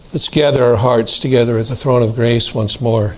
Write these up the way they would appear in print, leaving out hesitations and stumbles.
Let's gather our hearts together at the throne of grace once more.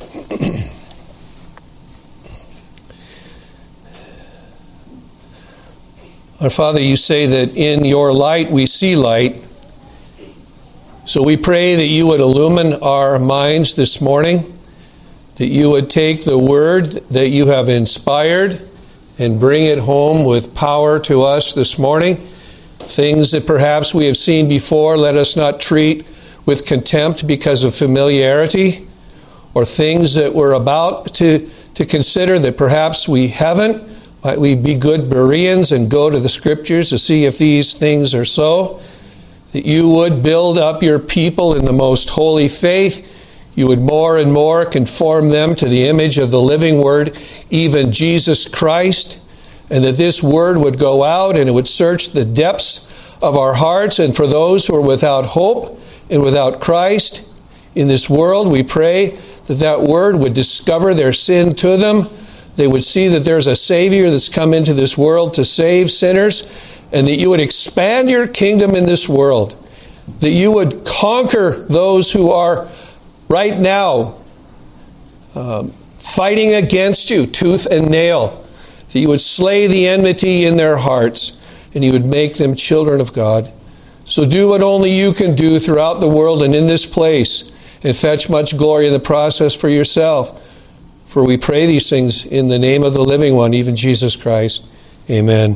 Our Father, you say that in your light we see light. So we pray that you would illumine our minds this morning, that you would take the word that you have inspired and bring it home with power to us this morning. Things that perhaps we have seen before, let us not treat with contempt because of familiarity, or things that we're about to consider that perhaps we haven't. Might we be good Bereans and go to the Scriptures to see if these things are so? That you would build up your people in the most holy faith. You would more and more conform them to the image of the living Word, even Jesus Christ. And that this Word would go out and it would search the depths of our hearts. And for those who are without hope and without Christ in this world, we pray that that Word would discover their sin to them. They would see that there's a Savior that's come into this world to save sinners, and that you would expand your kingdom in this world, that you would conquer those who are right now fighting against you tooth and nail, that you would slay the enmity in their hearts, and you would make them children of God. So do what only you can do throughout the world and in this place, and fetch much glory in the process for yourself. For we pray these things in the name of the living one, even Jesus Christ. Amen.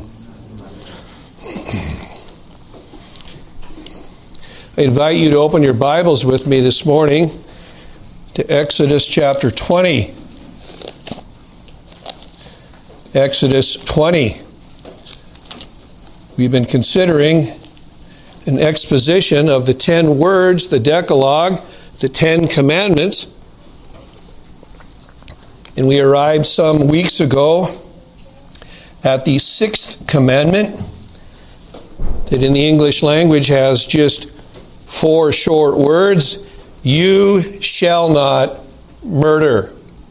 I invite you to open your Bibles with me this morning to Exodus chapter 20. Exodus 20. We've been considering an exposition of the 10 words, the Decalogue, the 10 Commandments. And we arrived some weeks ago at the 6th commandment, that in the English language has just 4 short words. You shall not murder.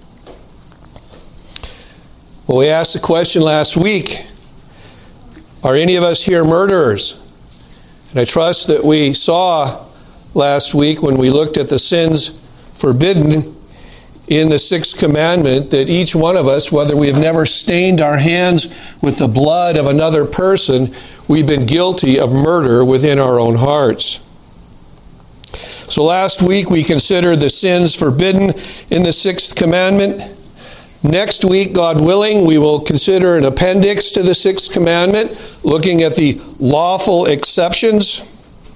Well, we asked the question last week, are any of us here murderers? And I trust that we saw last week when we looked at the sins forbidden in the 6th commandment that each one of us, whether we have never stained our hands with the blood of another person, we've been guilty of murder within our own hearts. So last week we considered the sins forbidden in the 6th commandment. Next week, God willing, we will consider an appendix to the 6th commandment, looking at the lawful exceptions.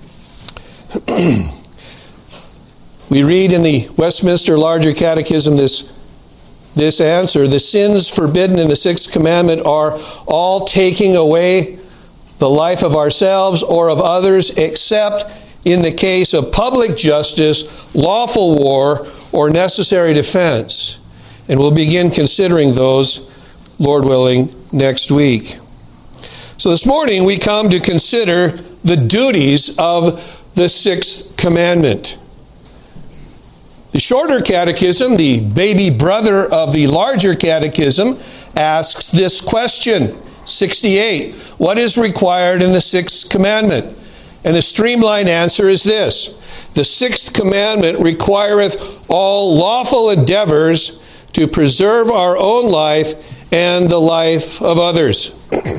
We read in the Westminster Larger Catechism this answer: the sins forbidden in the 6th commandment are all taking away the life of ourselves or of others, except in the case of public justice, lawful war, or necessary defense. And we'll begin considering those, Lord willing, next week. So this morning we come to consider the duties of the 6th commandment. The shorter catechism, the baby brother of the larger catechism, asks this question, 68. What is required in the 6th commandment? And the streamlined answer is this: the 6th commandment requireth all lawful endeavors to preserve our own life and the life of others.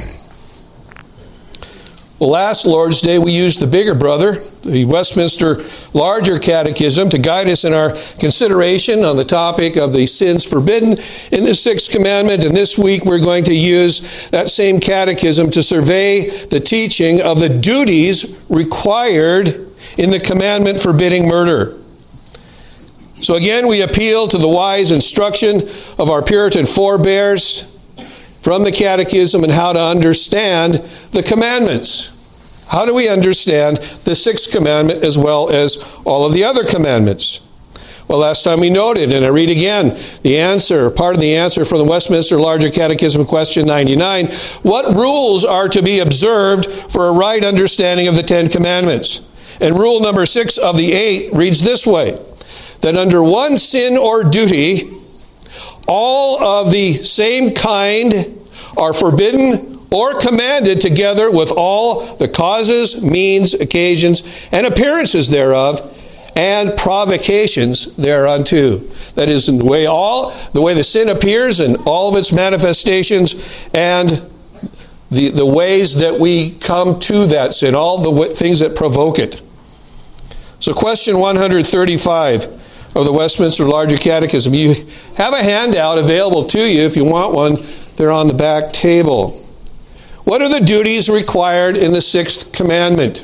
Well, last Lord's Day we used the bigger brother, the Westminster Larger Catechism, to guide us in our consideration on the topic of the sins forbidden in the 6th commandment. And this week we're going to use that same catechism to survey the teaching of the duties required in the commandment forbidding murder. So again, we appeal to the wise instruction of our Puritan forebears from the catechism and how to understand the commandments. How do we understand the 6th commandment as well as all of the other commandments? Well, last time we noted, and I read again, the answer, part of the answer from the Westminster Larger Catechism, question 99, what rules are to be observed for a right understanding of the 10 commandments? And rule number 6 of the 8 reads this way: that under one sin or duty, all of the same kind are forbidden or commanded together with all the causes, means, occasions, and appearances thereof, and provocations thereunto. That is, in the way the sin appears and all of its manifestations, and the ways that we come to that sin, all the things that provoke it. So question 135 of the Westminster Larger Catechism. You have a handout available to you if you want one. They're on the back table. What are the duties required in the sixth commandment?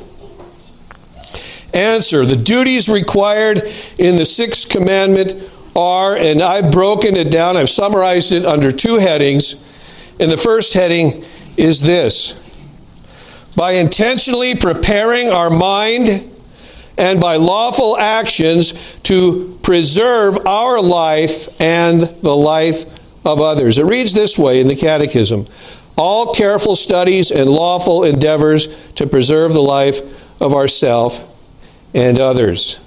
Answer: the duties required in the sixth commandment are, and I've broken it down, I've summarized it under two headings. And the first heading is this: by intentionally preparing our mind and by lawful actions to preserve our life and the life of others. It reads this way in the Catechism: all careful studies and lawful endeavors to preserve the life of ourself and others.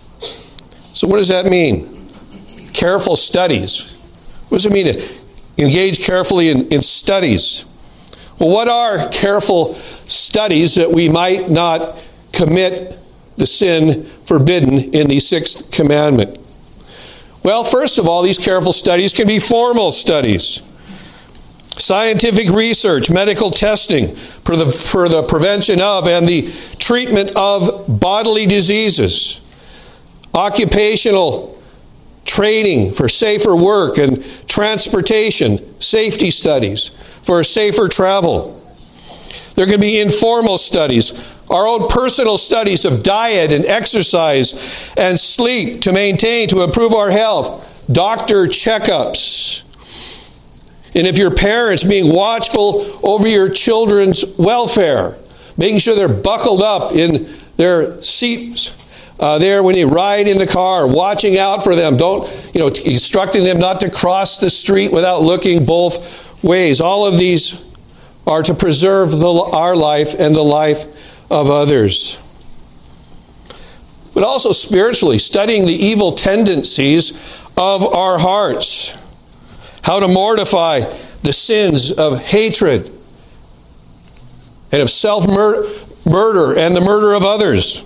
So what does that mean? Careful studies. What does it mean to engage carefully in studies? Well, what are careful studies that we might not commit the sin forbidden in the sixth commandment? Well, first of all, these careful studies can be formal studies. Scientific research, medical testing for the prevention of and the treatment of bodily diseases. Occupational training for safer work and transportation, safety studies for safer travel. There can be informal studies, our own personal studies of diet and exercise and sleep to improve our health, doctor checkups. And if you're parents, being watchful over your children's welfare, making sure they're buckled up in their seats there when you ride in the car, watching out for them, instructing them not to cross the street without looking both ways. All of these are to preserve our life and the life of others. But also spiritually, studying the evil tendencies of our hearts. How to mortify the sins of hatred and of self-murder and the murder of others.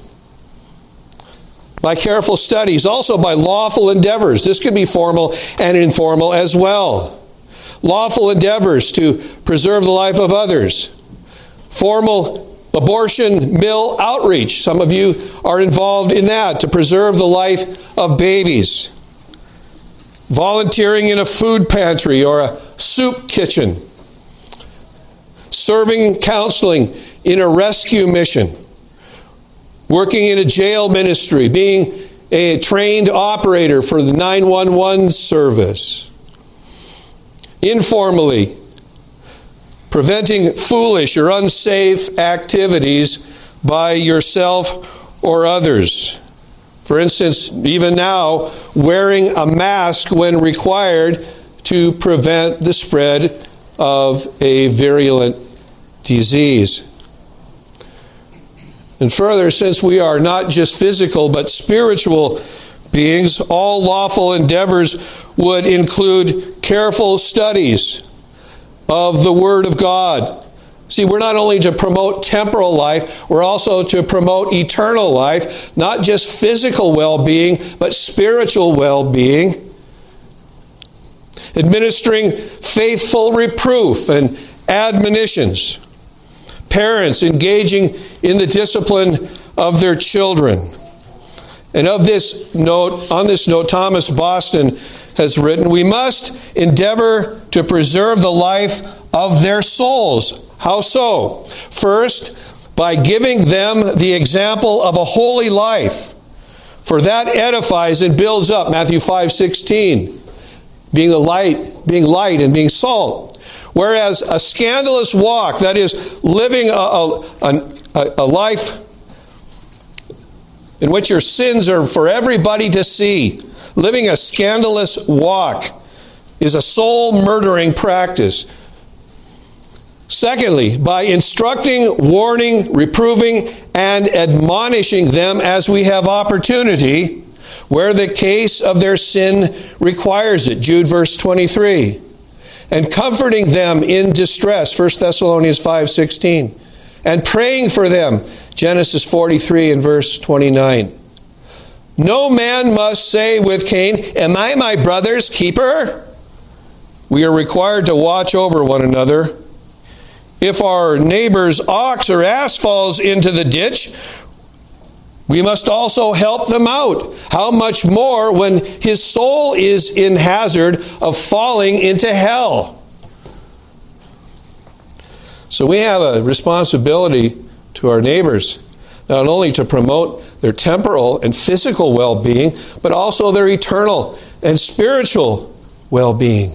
By careful studies, also by lawful endeavors. This can be formal and informal as well. Lawful endeavors to preserve the life of others. Formal abortion mill outreach. Some of you are involved in that to preserve the life of babies. Volunteering in a food pantry or a soup kitchen. Serving counseling in a rescue mission. Working in a jail ministry. Being a trained operator for the 911 service. Informally, preventing foolish or unsafe activities by yourself or others. For instance, even now, wearing a mask when required to prevent the spread of a virulent disease. And further, since we are not just physical but spiritual beings, all lawful endeavors would include careful studies of the Word of God. See, we're not only to promote temporal life, we're also to promote eternal life, not just physical well-being, but spiritual well-being. Administering faithful reproof and admonitions. Parents engaging in the discipline of their children. And on this note, Thomas Boston has written, we must endeavor to preserve the life of their souls. How so? First, by giving them the example of a holy life. For that edifies and builds up. Matthew 5:16. Being light and being salt. Whereas a scandalous walk, that is, living a life in which your sins are for everybody to see, living a scandalous walk, is a soul-murdering practice. Secondly, by instructing, warning, reproving, and admonishing them as we have opportunity, where the case of their sin requires it. Jude verse 23. And comforting them in distress. 1 Thessalonians No man must say with Cain, "Am I my brother's keeper?" We are required to watch over one another. If our neighbor's ox or ass falls into the ditch, we must also help them out. How much more when his soul is in hazard of falling into hell? So we have a responsibility to our neighbors, not only to promote their temporal and physical well-being, but also their eternal and spiritual well-being.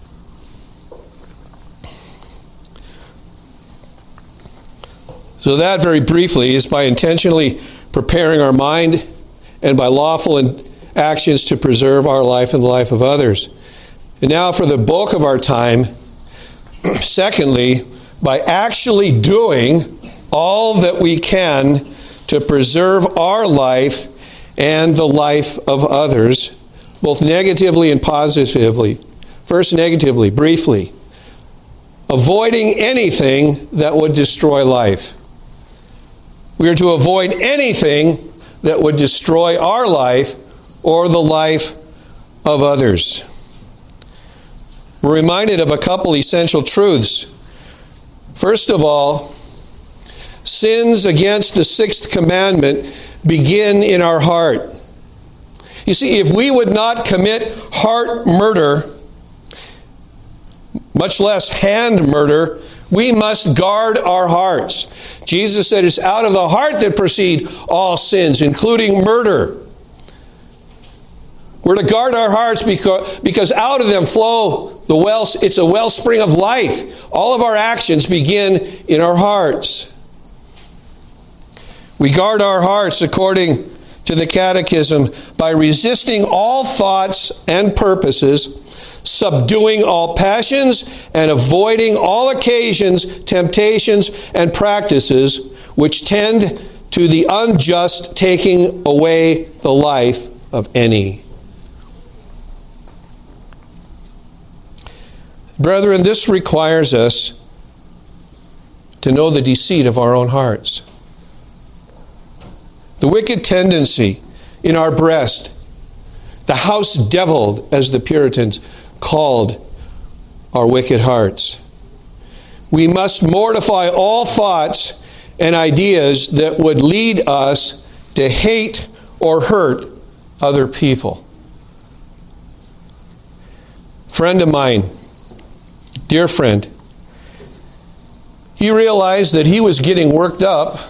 So that, very briefly, is by intentionally preparing our mind and by lawful actions to preserve our life and the life of others. And now for the bulk of our time, secondly, by actually doing all that we can to preserve our life and the life of others, both negatively and positively. First, negatively, briefly. Avoiding anything that would destroy life. We are to avoid anything that would destroy our life or the life of others. We're reminded of a couple essential truths. First of all, sins against the sixth commandment begin in our heart. You see, if we would not commit heart murder, much less hand murder, we must guard our hearts. Jesus said it's out of the heart that proceed all sins, including murder. We're to guard our hearts because out of them flow it's a wellspring of life. All of our actions begin in our hearts. We guard our hearts, according to the Catechism, by resisting all thoughts and purposes, subduing all passions, and avoiding all occasions, temptations, and practices which tend to the unjust taking away the life of any. Brethren, this requires us to know the deceit of our own hearts. The wicked tendency in our breast, the house deviled, as the Puritans called our wicked hearts. We must mortify all thoughts and ideas that would lead us to hate or hurt other people. Friend of mine, dear friend, he realized that he was getting worked up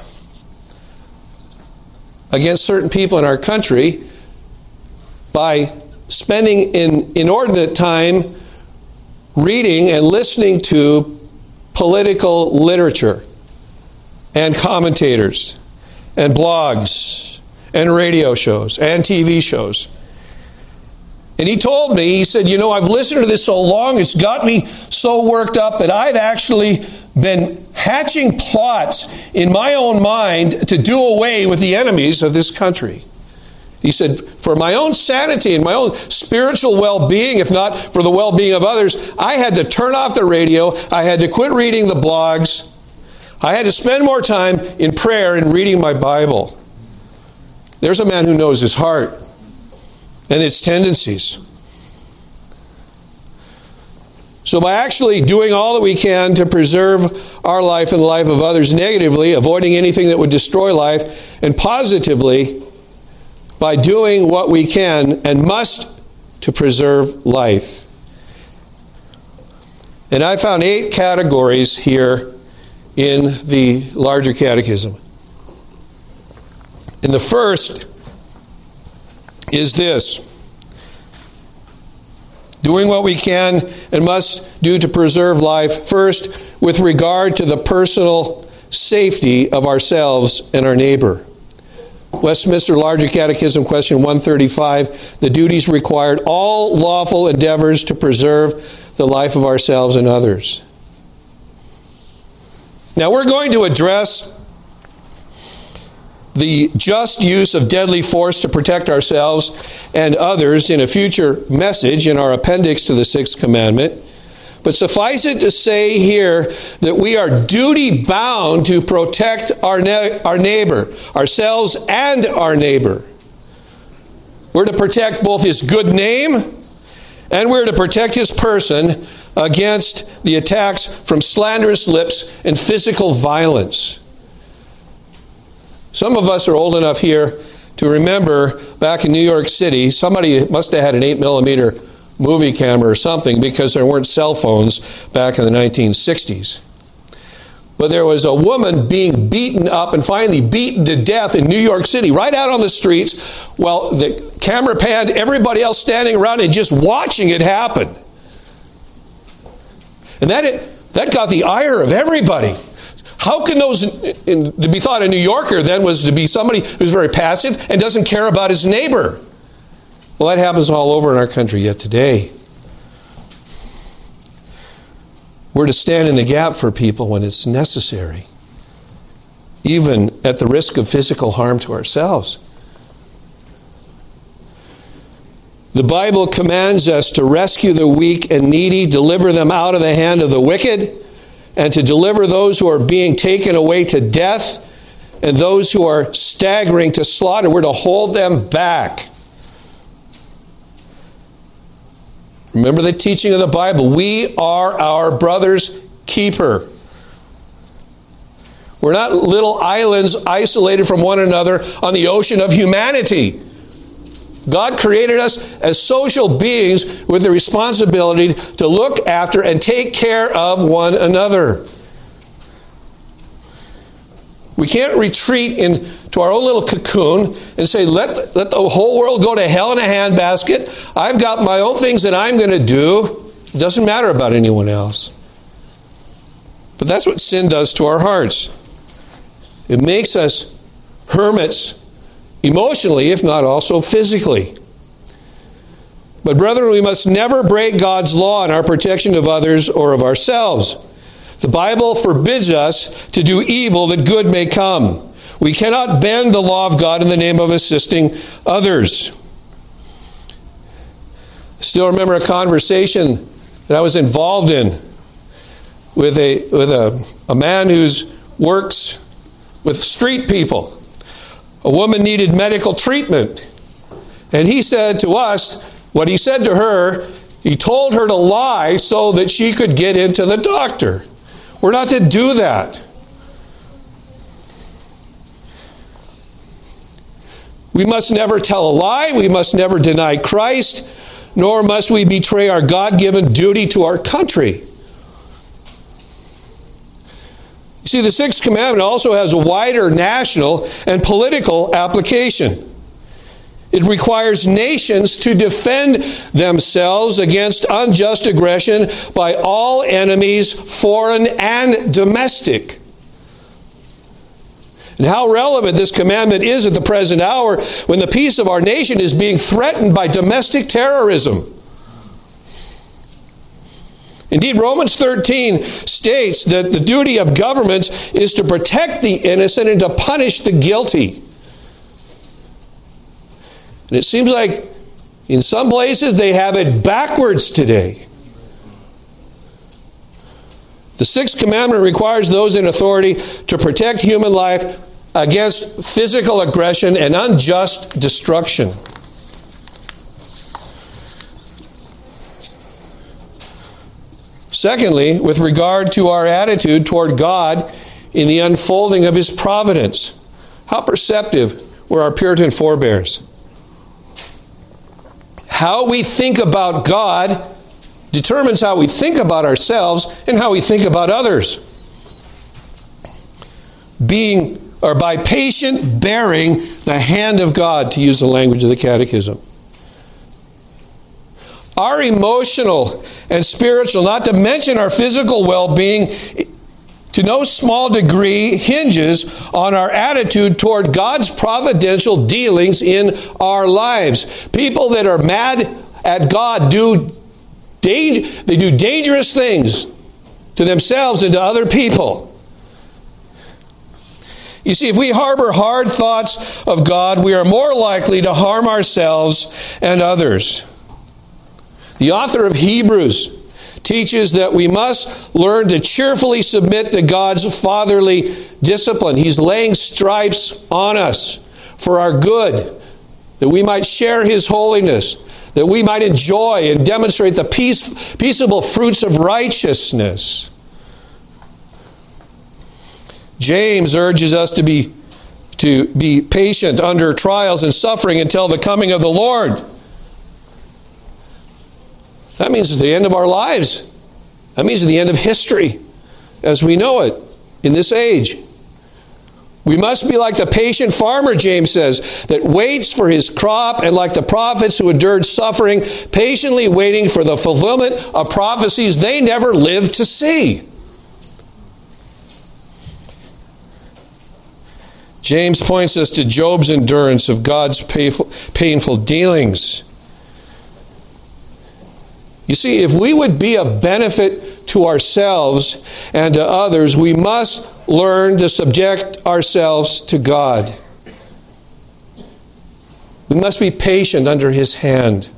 against certain people in our country by spending an inordinate time reading and listening to political literature and commentators and blogs and radio shows and TV shows. And he told me, he said, I've listened to this so long, it's got me so worked up that I've actually been hatching plots in my own mind to do away with the enemies of this country. He said, for my own sanity and my own spiritual well-being, if not for the well-being of others, I had to turn off the radio, I had to quit reading the blogs, I had to spend more time in prayer and reading my Bible. There's a man who knows his heart and its tendencies. So by actually doing all that we can to preserve our life and the life of others negatively, avoiding anything that would destroy life, and positively, by doing what we can and must to preserve life. And I found 8 categories here in the larger catechism. And the first is this: doing what we can and must do to preserve life, first with regard to the personal safety of ourselves and our neighbor. Westminster Larger Catechism, question 135, the duties required all lawful endeavors to preserve the life of ourselves and others. Now we're going to address the just use of deadly force to protect ourselves and others in a future message in our appendix to the Sixth Commandment. But suffice it to say here that we are duty-bound to protect our neighbor, ourselves and our neighbor. We're to protect both his good name and we're to protect his person against the attacks from slanderous lips and physical violence. Some of us are old enough here to remember back in New York City, somebody must have had an 8mm movie camera or something because there weren't cell phones back in the 1960s. But there was a woman being beaten up and finally beaten to death in New York City, right out on the streets, while the camera panned everybody else standing around and just watching it happen. And that got the ire of everybody. How can to be thought a New Yorker then was to be somebody who's very passive and doesn't care about his neighbor? Well, that happens all over in our country yet today. We're to stand in the gap for people when it's necessary, even at the risk of physical harm to ourselves. The Bible commands us to rescue the weak and needy, deliver them out of the hand of the wicked, and to deliver those who are being taken away to death and those who are staggering to slaughter. We're to hold them back. Remember the teaching of the Bible. We are our brother's keeper. We're not little islands isolated from one another on the ocean of humanity. God created us as social beings with the responsibility to look after and take care of one another. We can't retreat into our own little cocoon and say, let the whole world go to hell in a handbasket. I've got my own things that I'm going to do. It doesn't matter about anyone else. But that's what sin does to our hearts. It makes us hermits emotionally, if not also physically. But brethren, we must never break God's law in our protection of others or of ourselves. The Bible forbids us to do evil that good may come. We cannot bend the law of God in the name of assisting others. I still remember a conversation that I was involved in with a man who works with street people. A woman needed medical treatment. And he said to us, what he said to her, he told her to lie so that she could get into the doctor. We're not to do that. We must never tell a lie. We must never deny Christ, nor must we betray our God-given duty to our country. You see, the Sixth Commandment also has a wider national and political application. It requires nations to defend themselves against unjust aggression by all enemies, foreign and domestic. And how relevant this commandment is at the present hour when the peace of our nation is being threatened by domestic terrorism. Indeed, Romans 13 states that the duty of governments is to protect the innocent and to punish the guilty. And it seems like in some places they have it backwards today. The Sixth Commandment requires those in authority to protect human life against physical aggression and unjust destruction. Secondly, with regard to our attitude toward God in the unfolding of His providence, how perceptive were our Puritan forebears? How we think about God determines how we think about ourselves and how we think about others. By patient bearing the hand of God, to use the language of the Catechism. Our emotional and spiritual, not to mention our physical well-being, to no small degree hinges on our attitude toward God's providential dealings in our lives. People that are mad at God do dangerous things to themselves and to other people. You see, if we harbor hard thoughts of God, we are more likely to harm ourselves and others. The author of Hebrews teaches that we must learn to cheerfully submit to God's fatherly discipline. He's laying stripes on us for our good. that we might share His holiness, that we might enjoy and demonstrate the peaceable fruits of righteousness. James urges us to be patient under trials and suffering until the coming of the Lord. That means it's the end of our lives. That means the end of history as we know it in this age. We must be like the patient farmer, James says, that waits for his crop, and like the prophets who endured suffering, patiently waiting for the fulfillment of prophecies they never lived to see. James points us to Job's endurance of God's painful dealings. You see, if we would be a benefit to ourselves and to others, we must learn to subject ourselves to God. We must be patient under His hand.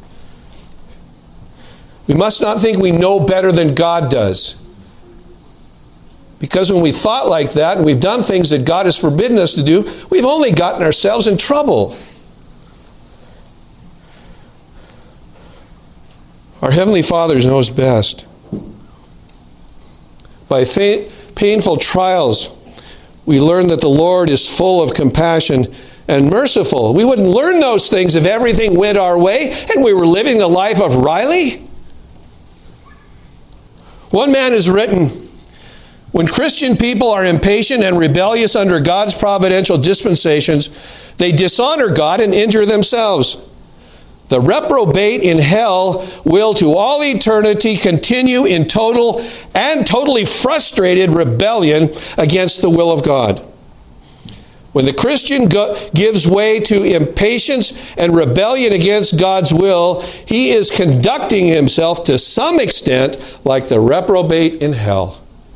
We must not think we know better than God does. Because when we thought like that and we've done things that God has forbidden us to do, we've only gotten ourselves in trouble. Our Heavenly Father knows best. By painful trials, we learn that the Lord is full of compassion and merciful. We wouldn't learn those things if everything went our way and we were living the life of Riley. One man has written, when Christian people are impatient and rebellious under God's providential dispensations, they dishonor God and injure themselves. The reprobate in hell will to all eternity continue in total and totally frustrated rebellion against the will of God. When the Christian gives way to impatience and rebellion against God's will, he is conducting himself to some extent like the reprobate in hell.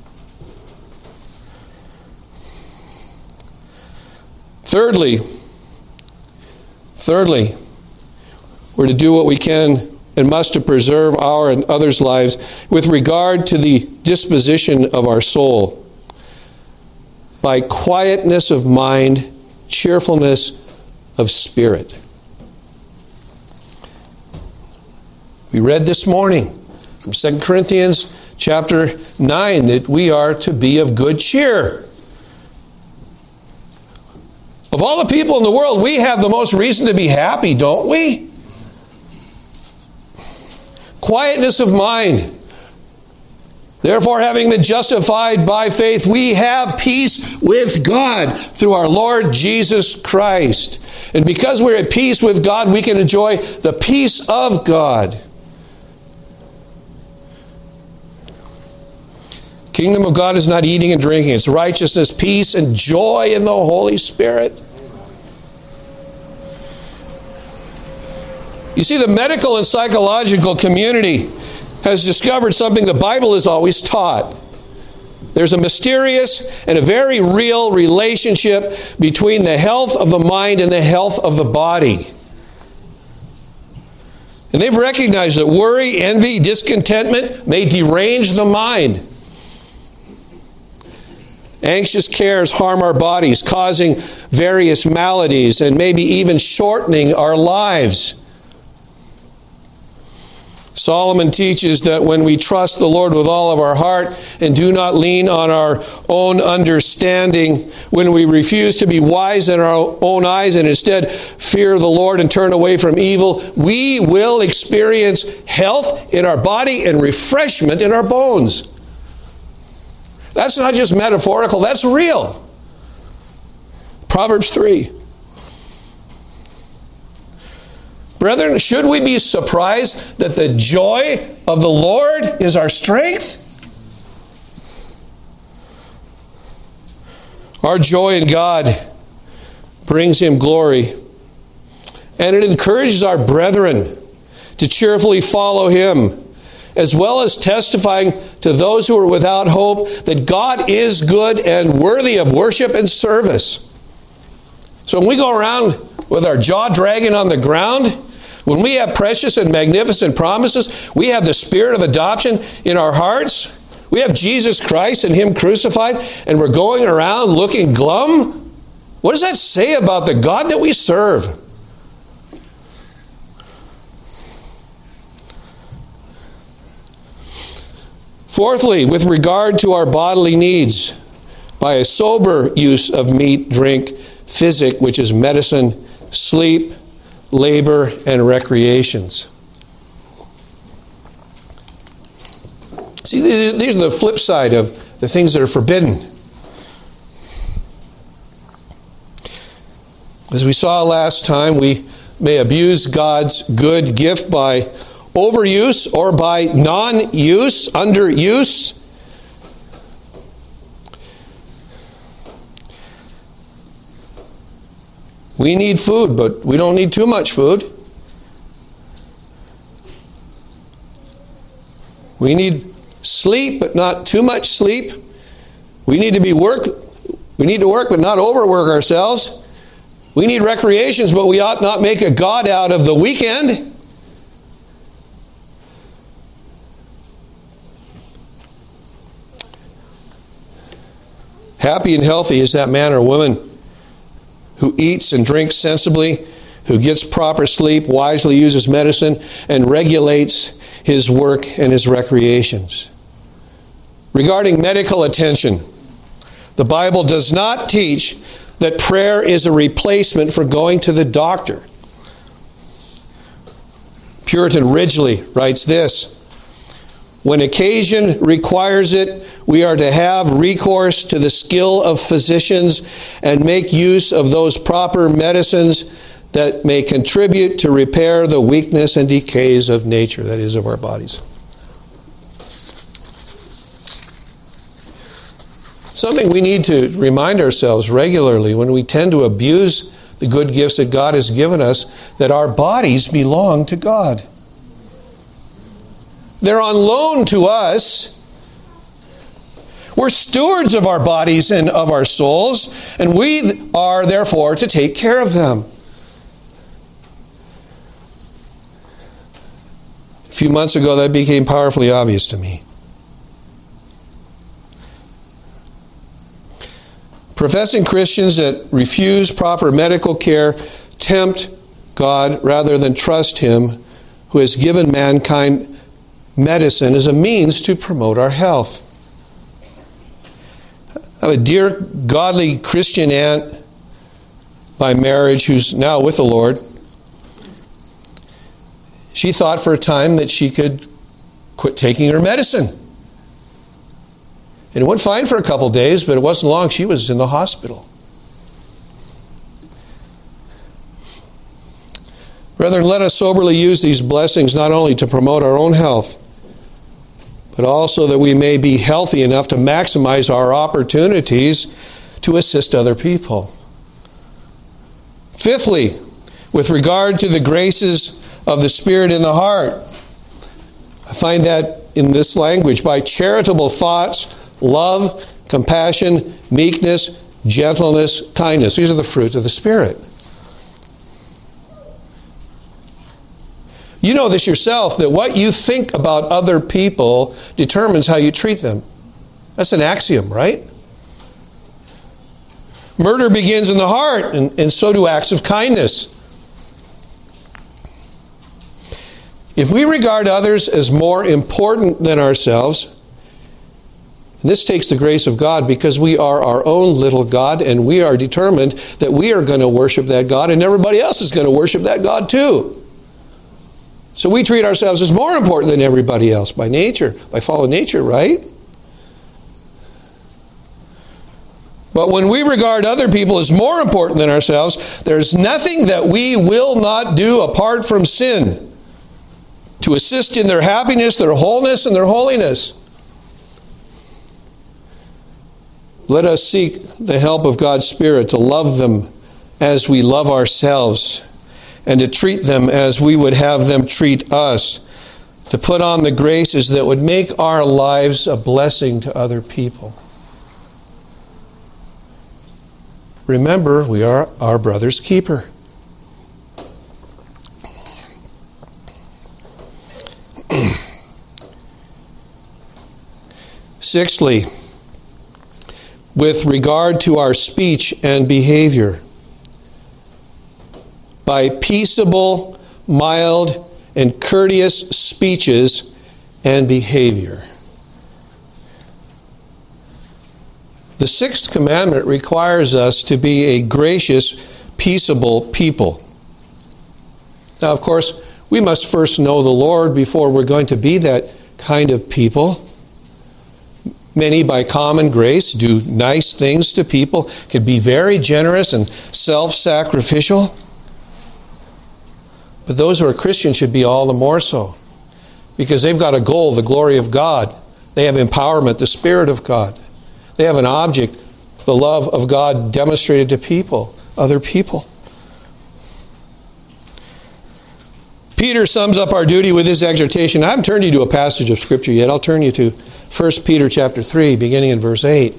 Thirdly, we're to do what we can and must to preserve our and others' lives with regard to the disposition of our soul by quietness of mind, cheerfulness of spirit. We read this morning from 2 Corinthians chapter 9 that we are to be of good cheer. Of all the people in the world, we have the most reason to be happy, don't we? Quietness of mind. Therefore, having been justified by faith, we have peace with God through our Lord Jesus Christ. And because we're at peace with God, we can enjoy the peace of God. Kingdom of God is not eating and drinking. It's righteousness, peace, and joy in the Holy Spirit. You see, the medical and psychological community has discovered something the Bible has always taught. There's a mysterious and a very real relationship between the health of the mind and the health of the body. And they've recognized that worry, envy, discontentment may derange the mind. Anxious cares harm our bodies, causing various maladies and maybe even shortening our lives. Solomon teaches that when we trust the Lord with all of our heart and do not lean on our own understanding, when we refuse to be wise in our own eyes and instead fear the Lord and turn away from evil, we will experience health in our body and refreshment in our bones. That's not just metaphorical, that's real. Proverbs 3. Brethren, should we be surprised that the joy of the Lord is our strength? Our joy in God brings Him glory. And it encourages our brethren to cheerfully follow Him, as well as testifying to those who are without hope that God is good and worthy of worship and service. So when we go around with our jaw dragging on the ground, when we have precious and magnificent promises, we have the spirit of adoption in our hearts, we have Jesus Christ and Him crucified, and we're going around looking glum, what does that say about the God that we serve? Fourthly, with regard to our bodily needs, by a sober use of meat, drink, physic, which is medicine, sleep, labor, and recreations. See, these are the flip side of the things that are forbidden. As we saw last time, we may abuse God's good gift by overuse or by non-use, underuse. We need food, but we don't need too much food. We need sleep, but not too much sleep. We need to work, but not overwork ourselves. We need recreations, but we ought not make a god out of the weekend. Happy and healthy is that man or woman who eats and drinks sensibly, who gets proper sleep, wisely uses medicine, and regulates his work and his recreations. Regarding medical attention, the Bible does not teach that prayer is a replacement for going to the doctor. Puritan Ridgely writes this: when occasion requires it, we are to have recourse to the skill of physicians and make use of those proper medicines that may contribute to repair the weakness and decays of nature, that is, of our bodies. Something we need to remind ourselves regularly when we tend to abuse the good gifts that God has given us, that our bodies belong to God. They're on loan to us. We're stewards of our bodies and of our souls, and we are therefore to take care of them. A few months ago, that became powerfully obvious to me. Professing Christians that refuse proper medical care tempt God rather than trust Him who has given mankind medicine as a means to promote our health. I have a dear, godly Christian aunt by marriage who's now with the Lord. She thought for a time that she could quit taking her medicine. And it went fine for a couple days, but it wasn't long. She was in the hospital. Brethren, let us soberly use these blessings not only to promote our own health, but also that we may be healthy enough to maximize our opportunities to assist other people. Fifthly, with regard to the graces of the Spirit in the heart, I find that in this language: by charitable thoughts, love, compassion, meekness, gentleness, kindness. These are the fruits of the Spirit. You know this yourself, that what you think about other people determines how you treat them. That's an axiom, right? Murder begins in the heart, and so do acts of kindness. If we regard others as more important than ourselves, and this takes the grace of God, because we are our own little God, and we are determined that we are going to worship that God, and everybody else is going to worship that God too. So we treat ourselves as more important than everybody else by nature, by fallen nature, right? But when we regard other people as more important than ourselves, there's nothing that we will not do apart from sin to assist in their happiness, their wholeness, and their holiness. Let us seek the help of God's Spirit to love them as we love ourselves, and to treat them as we would have them treat us, to put on the graces that would make our lives a blessing to other people. Remember, we are our brother's keeper. Sixthly, with regard to our speech and behavior, by peaceable, mild, and courteous speeches and behavior. The sixth commandment requires us to be a gracious, peaceable people. Now, of course, we must first know the Lord before we're going to be that kind of people. Many, by common grace, do nice things to people, can be very generous and self-sacrificial. But those who are Christians should be all the more so, because they've got a goal, the glory of God. They have empowerment, the Spirit of God. They have an object, the love of God demonstrated to people, other people. Peter sums up our duty with his exhortation. I haven't turned you to a passage of Scripture yet. I'll turn you to 1 Peter chapter 3, beginning in verse 8.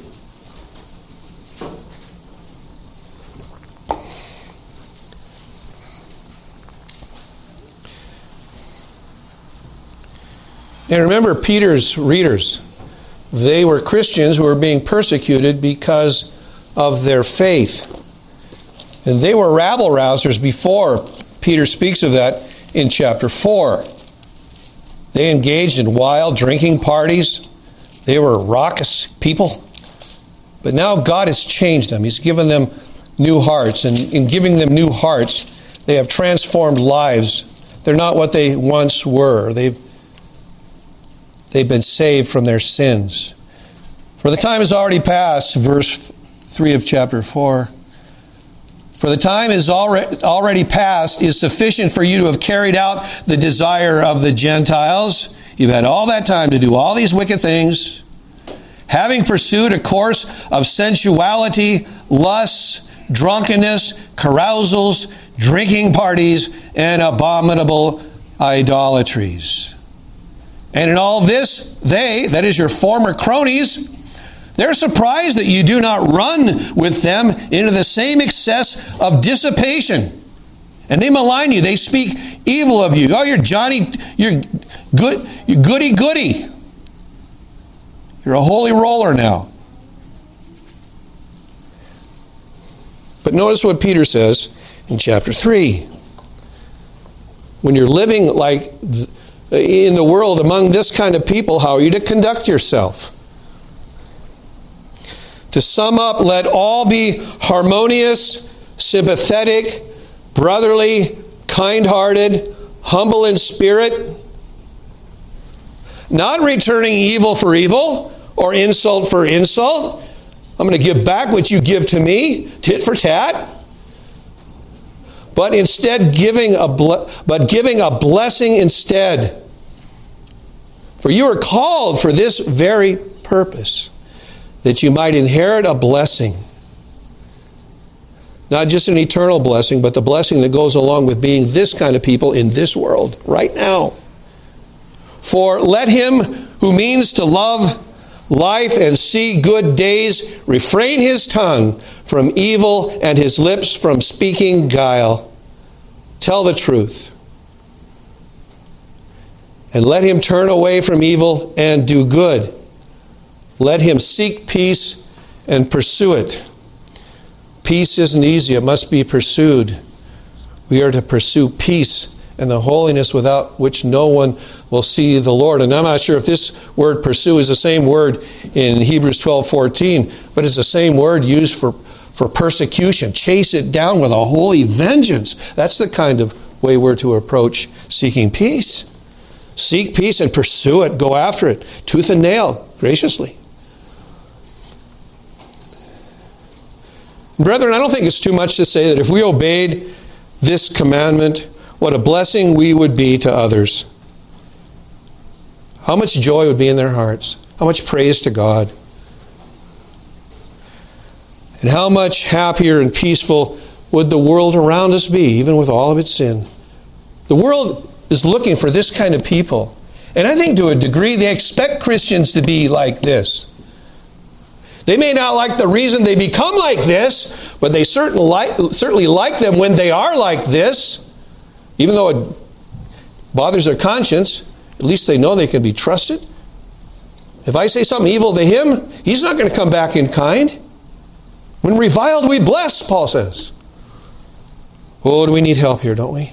And remember, Peter's readers, they were Christians who were being persecuted because of their faith. And they were rabble-rousers before. Peter speaks of that in chapter 4. They engaged in wild drinking parties. They were raucous people. But now God has changed them. He's given them new hearts. And in giving them new hearts, they have transformed lives. They're not what they once were. They've been saved from their sins. For the time is already past, verse 3 of chapter 4. For the time is already past is sufficient for you to have carried out the desire of the Gentiles. You've had all that time to do all these wicked things, having pursued a course of sensuality, lusts, drunkenness, carousals, drinking parties, and abominable idolatries. And in all this, they, that is your former cronies, they're surprised that you do not run with them into the same excess of dissipation. And they malign you. They speak evil of you. Oh, you're Johnny, you're goody-goody. You're a holy roller now. But notice what Peter says in chapter 3. When you're living like in the world among this kind of people, how are you to conduct yourself? To sum up, let all be harmonious, sympathetic, brotherly, kind-hearted, humble in spirit, not returning evil for evil or insult for insult. I'm going to give back what you give to me, tit for tat. But instead giving a blessing instead. For you are called for this very purpose, that you might inherit a blessing. Not just an eternal blessing, but the blessing that goes along with being this kind of people in this world, right now. For let him who means to love life and see good days refrain his tongue from evil and his lips from speaking guile. Tell the truth. And let him turn away from evil and do good. Let him seek peace and pursue it. Peace isn't easy. It must be pursued. We are to pursue peace and the holiness without which no one will see the Lord. And I'm not sure if this word pursue is the same word in Hebrews 12:14, but it's the same word used for persecution. Chase it down with a holy vengeance. That's the kind of way we're to approach seeking peace. Seek peace and pursue it. Go after it. Tooth and nail, graciously. Brethren, I don't think it's too much to say that if we obeyed this commandment, what a blessing we would be to others. How much joy would be in their hearts. How much praise to God. And how much happier and peaceful would the world around us be, even with all of its sin. The world is looking for this kind of people. And I think to a degree they expect Christians to be like this. They may not like the reason they become like this, but they certainly like them when they are like this. Even though it bothers their conscience, at least they know they can be trusted. If I say something evil to him, he's not going to come back in kind. When reviled, we bless, Paul says. Oh, do we need help here, don't we?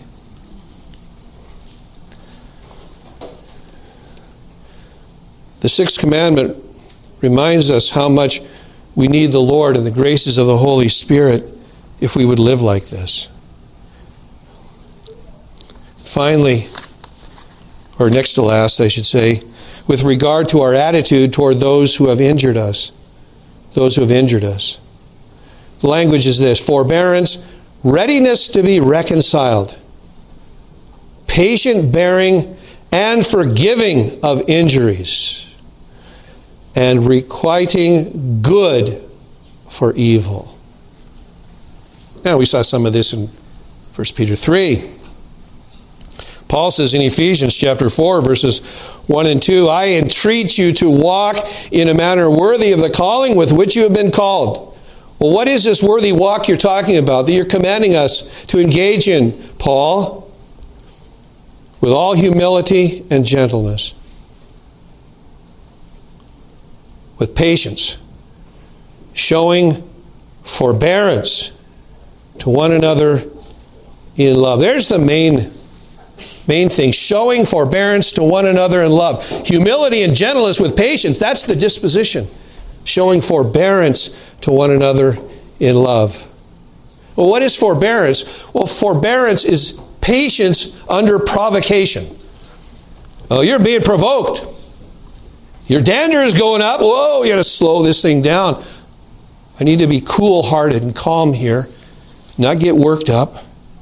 The sixth commandment reminds us how much We need the Lord and the graces of the Holy Spirit if we would live like this. Finally, or next to last, I should say, with regard to our attitude toward those who have injured us. Those who have injured us. The language is this: forbearance, readiness to be reconciled, patient bearing and forgiving of injuries, and requiting good for evil. Now, we saw some of this in 1 Peter 3. Paul says in Ephesians chapter 4, verses 1 and 2, I entreat you to walk in a manner worthy of the calling with which you have been called. Well, what is this worthy walk you're talking about, that you're commanding us to engage in, Paul? With all humility and gentleness. With patience. Showing forbearance to one another in love. There's the main thing. Showing forbearance to one another in love. Humility and gentleness with patience. That's the disposition. Showing forbearance to one another in love. Well, what is forbearance? Well, forbearance is patience under provocation. Oh, you're being provoked. Your dander is going up. Whoa, you got to slow this thing down. I need to be cool-hearted and calm here, not get worked up.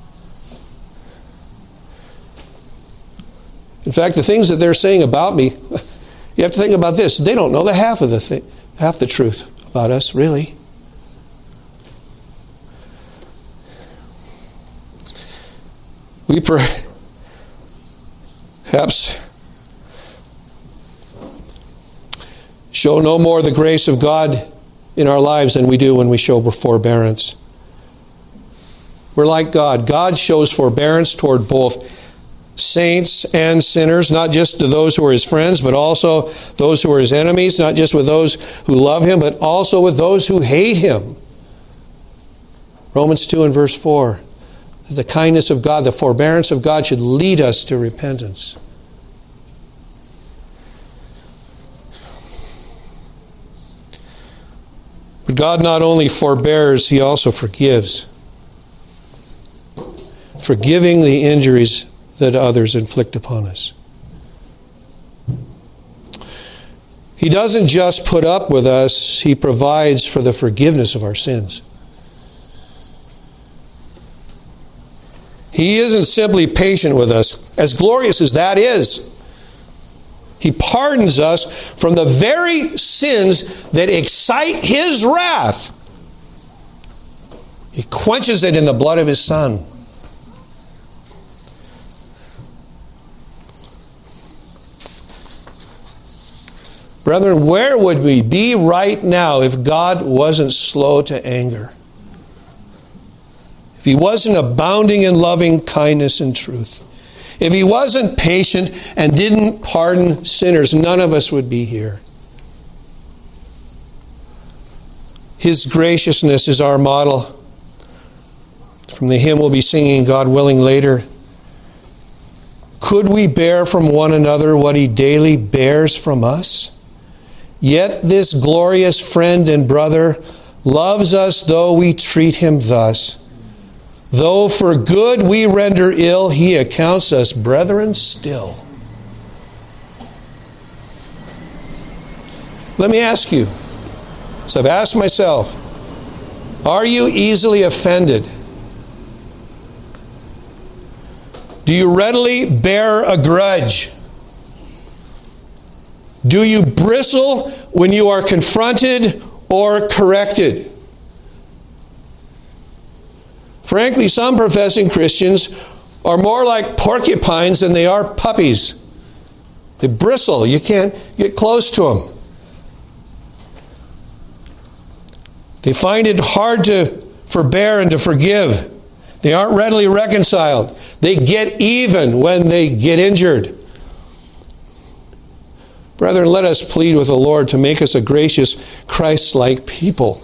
In fact, the things that they're saying about me, you have to think about this. They don't know the half the truth about us, really. We perhaps show no more the grace of God in our lives than we do when we show forbearance. We're like God. God shows forbearance toward both saints and sinners, not just to those who are His friends, but also those who are His enemies, not just with those who love Him, but also with those who hate Him. Romans 2 and verse 4. The kindness of God, the forbearance of God should lead us to repentance. But God not only forbears, He also forgives. Forgiving the injuries that others inflict upon us. He doesn't just put up with us, He provides for the forgiveness of our sins. He isn't simply patient with us, as glorious as that is. He pardons us from the very sins that excite His wrath. He quenches it in the blood of His Son. Brethren, where would we be right now if God wasn't slow to anger? If He wasn't abounding in loving kindness and truth? If He wasn't patient and didn't pardon sinners, none of us would be here. His graciousness is our model. From the hymn we'll be singing, God willing, later. Could we bear from one another what He daily bears from us? Yet this glorious friend and brother loves us though we treat Him thus. Though for good we render ill, He accounts us brethren still. Let me ask you, so I've asked myself, are you easily offended? Do you readily bear a grudge? Do you bristle when you are confronted or corrected? Frankly, some professing Christians are more like porcupines than they are puppies. They bristle. You can't get close to them. They find it hard to forbear and to forgive. They aren't readily reconciled. They get even when they get injured. Brethren, let us plead with the Lord to make us a gracious, Christ-like people.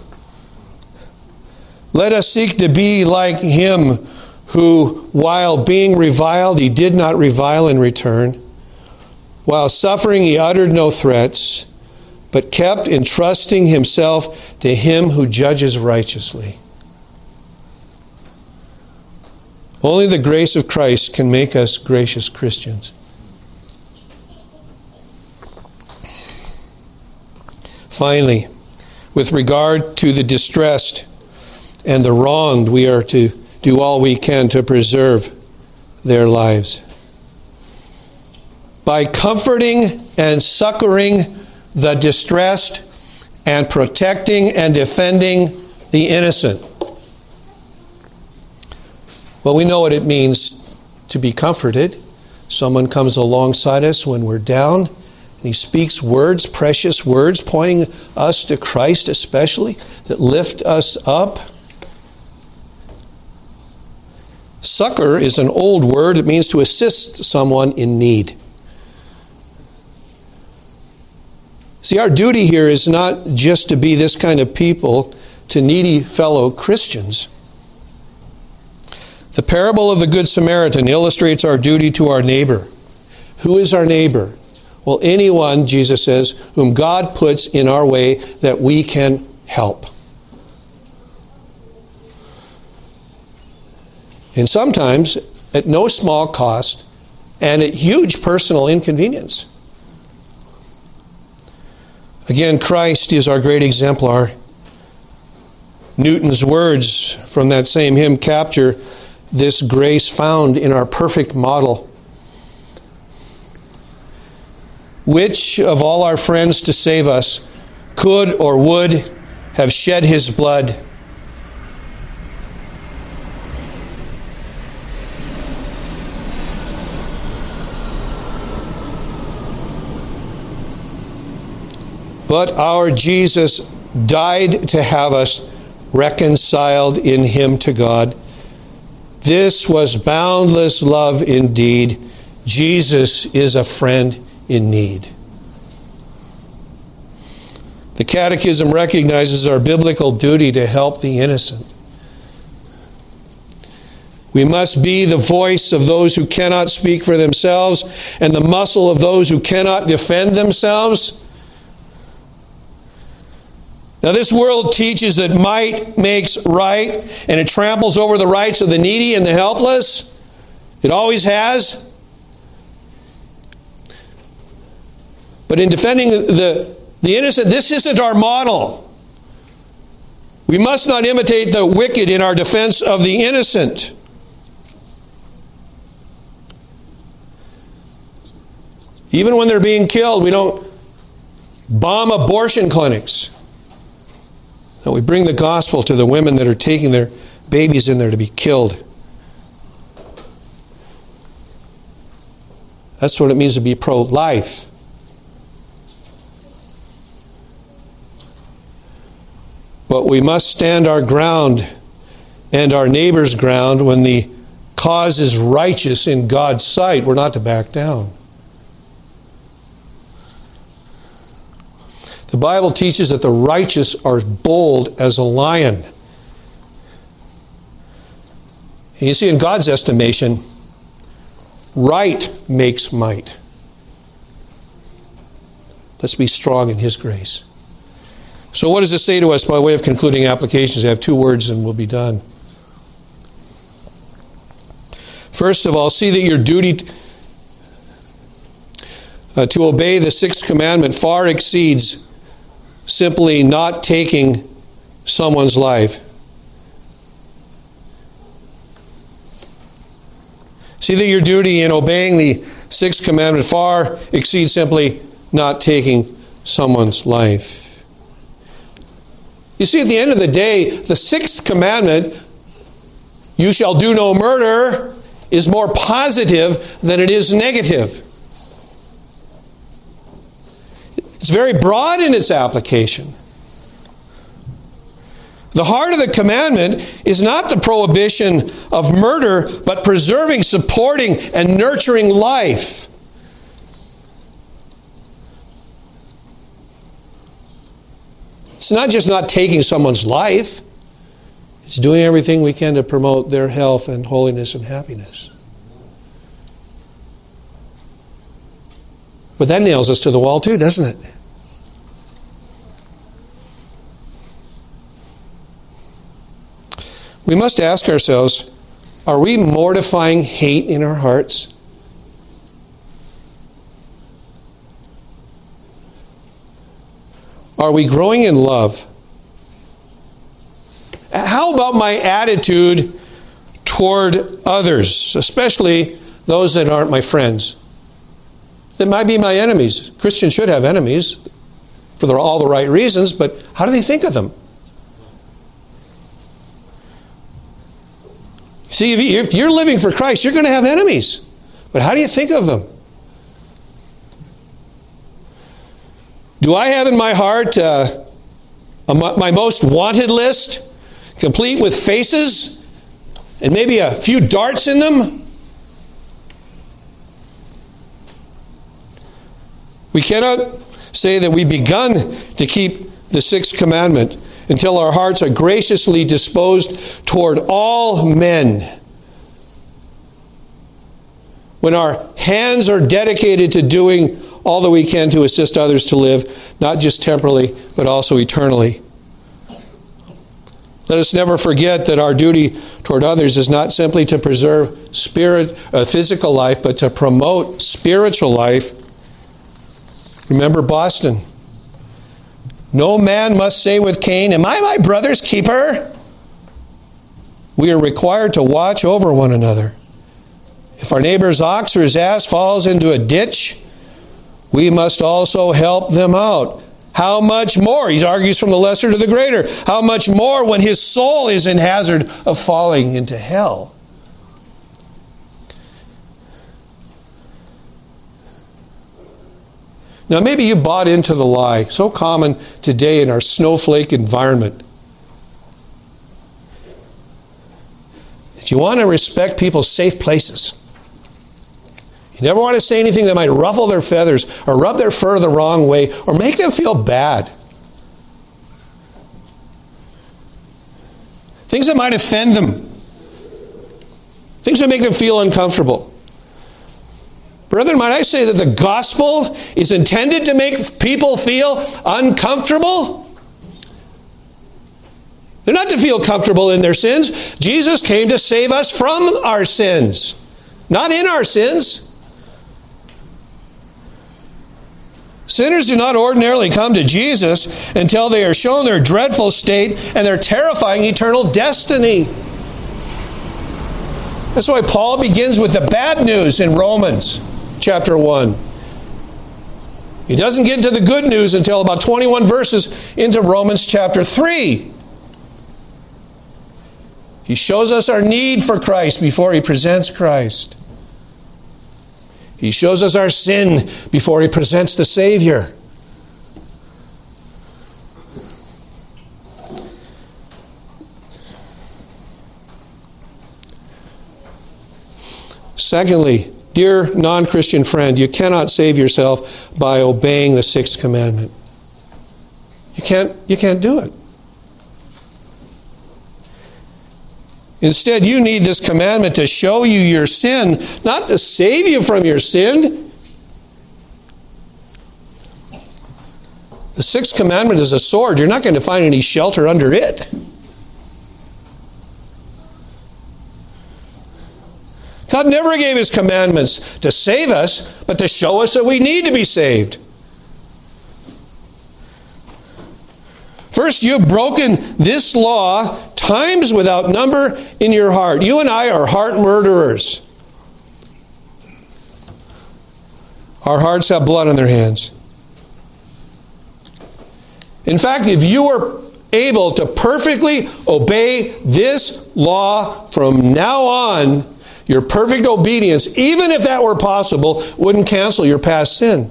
Let us seek to be like Him who, while being reviled, He did not revile in return. While suffering, He uttered no threats. but kept entrusting himself to him who judges righteously. Only the grace of Christ can make us gracious Christians. Finally, with regard to the distressed and the wronged, we are to do all we can to preserve their lives. By comforting and succoring the distressed and protecting and defending the innocent. Well, we know what it means to be comforted. Someone comes alongside us when we're down, and he speaks words, precious words, pointing us to Christ especially, that lift us up. Succor is an old word. It means to assist someone in need. See, our duty here is not just to be this kind of people to needy fellow Christians. The parable of the Good Samaritan illustrates our duty to our neighbor. Who is our neighbor? Well, anyone, Jesus says, whom God puts in our way that we can help. And sometimes at no small cost and at huge personal inconvenience. Again, Christ is our great exemplar. Newton's words from that same hymn capture this grace found in our perfect model. Which of all our friends to save us could or would have shed his blood? But our Jesus died to have us reconciled in him to God. This was boundless love indeed. Jesus is a friend in need. The Catechism recognizes our biblical duty to help the innocent. We must be the voice of those who cannot speak for themselves and the muscle of those who cannot defend themselves. Now, this world teaches that might makes right, and it tramples over the rights of the needy and the helpless. It always has. But in defending the innocent, this isn't our model. We must not imitate the wicked in our defense of the innocent. Even when they're being killed, we don't bomb abortion clinics. No, we bring the gospel to the women that are taking their babies in there to be killed. That's what it means to be pro-life. But we must stand our ground and our neighbor's ground when the cause is righteous in God's sight. We're not to back down. The Bible teaches that the righteous are bold as a lion. And you see, in God's estimation, right makes might. Let's be strong in His grace. So what does it say to us by way of concluding applications? I have 2 words and we'll be done. First of all, see that your duty to obey the 6th commandment far exceeds simply not taking someone's life. See that your duty in obeying the 6th commandment far exceeds simply not taking someone's life. You see, at the end of the day, the 6th commandment, you shall do no murder, is more positive than it is negative. It's very broad in its application. The heart of the commandment is not the prohibition of murder, but preserving, supporting, and nurturing life. It's not just not taking someone's life. It's doing everything we can to promote their health and holiness and happiness. But that nails us to the wall too, doesn't it? we must ask ourselves, are we mortifying hate in our hearts? Are we growing in love? How about my attitude toward others, especially those that aren't my friends? That might be my enemies. Christians should have enemies for all the right reasons, but how do they think of them? See, if you're living for Christ, you're going to have enemies. But how do you think of them? Do I have in my heart my most wanted list, complete with faces and maybe a few darts in them? We cannot say that we've begun to keep the sixth commandment until our hearts are graciously disposed toward all men. When our hands are dedicated to doing all that we can to assist others to live, not just temporally, but also eternally. Let us never forget that our duty toward others is not simply to preserve physical life, but to promote spiritual life. Remember Boston. No man must say with Cain, "Am I my brother's keeper?" We are required to watch over one another. If our neighbor's ox or his ass falls into a ditch, we must also help them out. How much more? He argues from the lesser to the greater. How much more when his soul is in hazard of falling into hell? Now, maybe you bought into the lie, so common today in our snowflake environment, that you want to respect people's safe places. You never want to say anything that might ruffle their feathers or rub their fur the wrong way or make them feel bad. Things that might offend them. Things that make them feel uncomfortable. Brethren, might I say that the gospel is intended to make people feel uncomfortable? They're not to feel comfortable in their sins. Jesus came to save us from our sins, not in our sins. Sinners do not ordinarily come to Jesus until they are shown their dreadful state and their terrifying eternal destiny. That's why Paul begins with the bad news in Romans chapter 1. He doesn't get to the good news until about 21 verses into Romans chapter 3. He shows us our need for Christ before he presents Christ. He shows us our sin before he presents the Savior. Secondly, dear non-Christian friend, you cannot save yourself by obeying the sixth commandment. You can't do it. Instead, you need this commandment to show you your sin, not to save you from your sin. The sixth commandment is a sword. You're not going to find any shelter under it. God never gave his commandments to save us, but to show us that we need to be saved. First, you've broken this law times without number in your heart. You and I are heart murderers. Our hearts have blood on their hands. In fact, if you were able to perfectly obey this law from now on, your perfect obedience, even if that were possible, wouldn't cancel your past sin.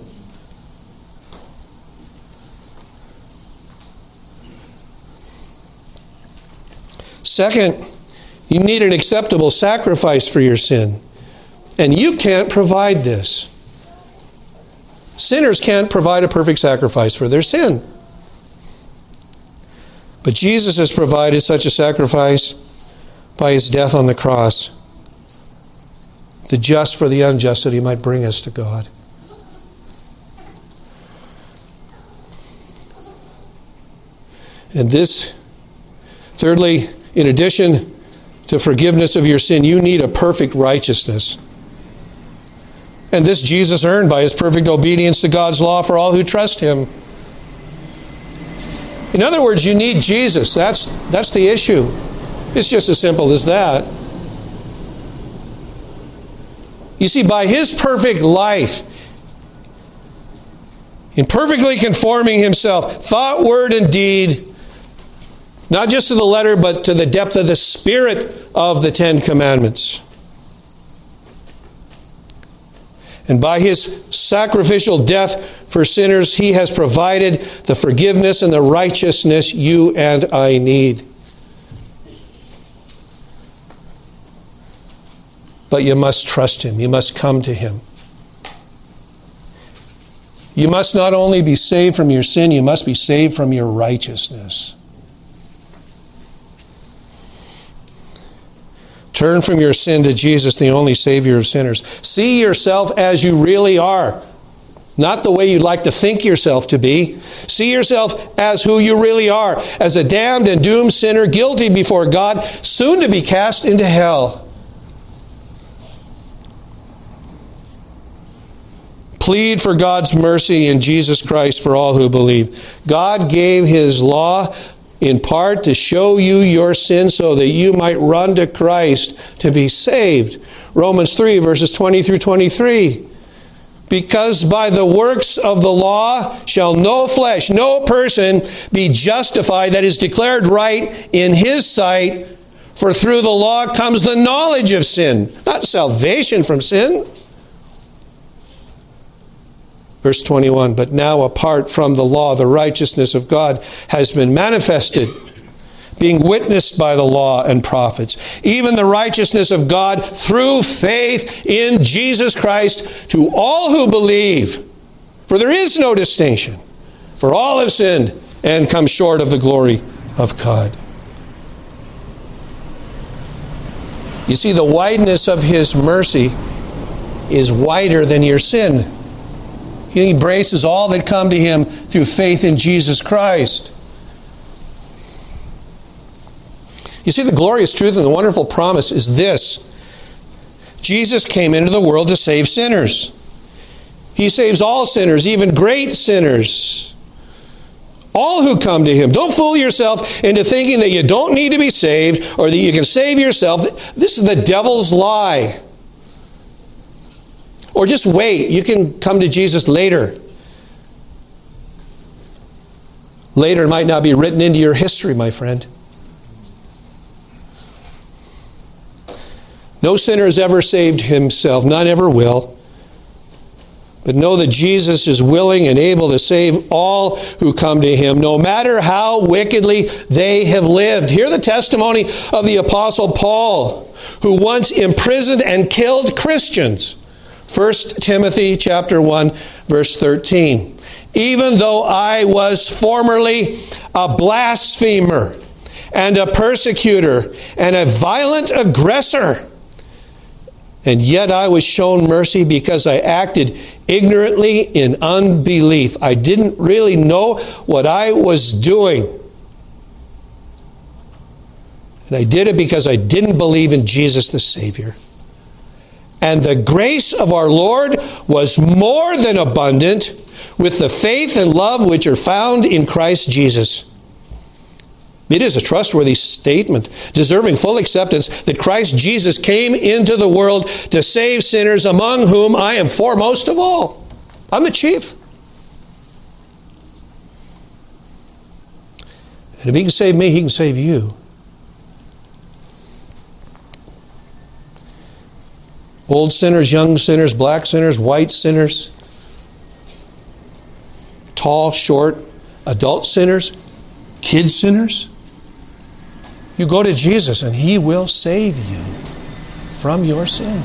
Second, you need an acceptable sacrifice for your sin. And you can't provide this. Sinners can't provide a perfect sacrifice for their sin. But Jesus has provided such a sacrifice by his death on the cross. The just for the unjust, that he might bring us to God. And this, thirdly, in addition to forgiveness of your sin, you need a perfect righteousness. And this Jesus earned by his perfect obedience to God's law for all who trust him. In other words, you need Jesus. That's the issue. It's just as simple as that. You see, by his perfect life, in perfectly conforming himself, thought, word, and deed, not just to the letter, but to the depth of the spirit of the Ten Commandments. And by his sacrificial death for sinners, he has provided the forgiveness and the righteousness you and I need. But you must trust him. You must come to him. You must not only be saved from your sin, you must be saved from your righteousness. Turn from your sin to Jesus, the only Savior of sinners. See yourself as you really are, not the way you'd like to think yourself to be. See yourself as who you really are, as a damned and doomed sinner, guilty before God, soon to be cast into hell. Plead for God's mercy in Jesus Christ for all who believe. God gave his law in part to show you your sin so that you might run to Christ to be saved. Romans 3, verses 20 through 23. Because by the works of the law shall no flesh, no person be justified, that is declared right in his sight. For through the law comes the knowledge of sin, not salvation from sin. Verse 21, but now apart from the law, the righteousness of God has been manifested, being witnessed by the law and prophets, even the righteousness of God through faith in Jesus Christ to all who believe. For there is no distinction, for all have sinned and come short of the glory of God. You see, the wideness of his mercy is wider than your sin. He embraces all that come to him through faith in Jesus Christ. You see, the glorious truth and the wonderful promise is this. Jesus came into the world to save sinners. He saves all sinners, even great sinners. All who come to him. Don't fool yourself into thinking that you don't need to be saved or that you can save yourself. This is the devil's lie. Or just wait. You can come to Jesus later. Later might not be written into your history, my friend. No sinner has ever saved himself. None ever will. But know that Jesus is willing and able to save all who come to him, no matter how wickedly they have lived. Hear the testimony of the Apostle Paul, who once imprisoned and killed Christians. 1 Timothy chapter 1, verse 13. Even though I was formerly a blasphemer and a persecutor and a violent aggressor, and yet I was shown mercy because I acted ignorantly in unbelief. I didn't really know what I was doing. And I did it because I didn't believe in Jesus the Savior. And the grace of our Lord was more than abundant with the faith and love which are found in Christ Jesus. It is a trustworthy statement, deserving full acceptance, that Christ Jesus came into the world to save sinners, among whom I am foremost of all. I'm the chief. And if he can save me, he can save you. Old sinners, young sinners, black sinners, white sinners, tall, short, adult sinners, kid sinners. You go to Jesus and he will save you from your sin.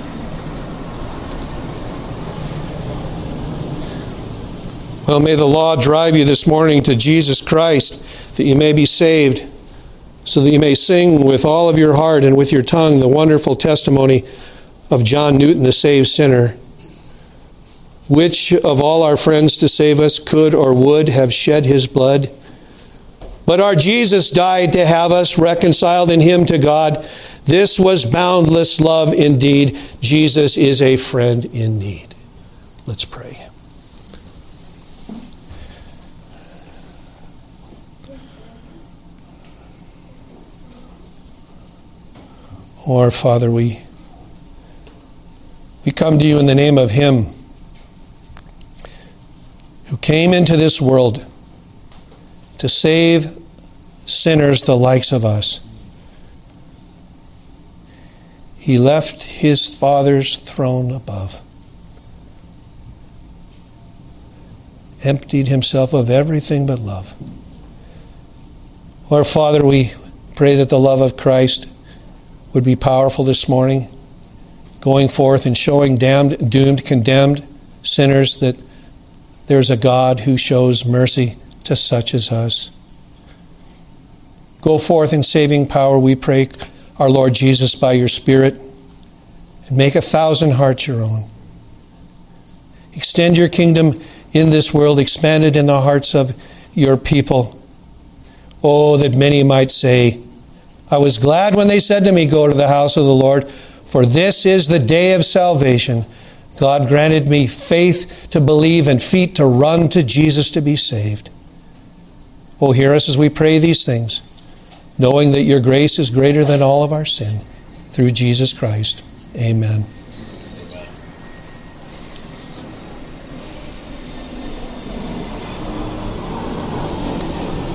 Well, may the law drive you this morning to Jesus Christ, that you may be saved, so that you may sing with all of your heart and with your tongue the wonderful testimony of John Newton, the saved sinner. Which of all our friends to save us could or would have shed his blood? But our Jesus died to have us reconciled in him to God. This was boundless love indeed. Jesus is a friend in need. Let's pray. Oh, our Father, we come to you in the name of Him who came into this world to save sinners the likes of us. He left His Father's throne above, emptied Himself of everything but love. Our Father, we pray that the love of Christ would be powerful this morning, going forth and showing damned, doomed, condemned sinners that there's a God who shows mercy to such as us. Go forth in saving power, we pray, our Lord Jesus, by your Spirit, and make 1,000 hearts your own. Extend your kingdom in this world, expand it in the hearts of your people. Oh, that many might say, I was glad when they said to me, go to the house of the Lord, for this is the day of salvation. God granted me faith to believe and feet to run to Jesus to be saved. Oh, hear us as we pray these things, knowing that your grace is greater than all of our sin. Through Jesus Christ. Amen.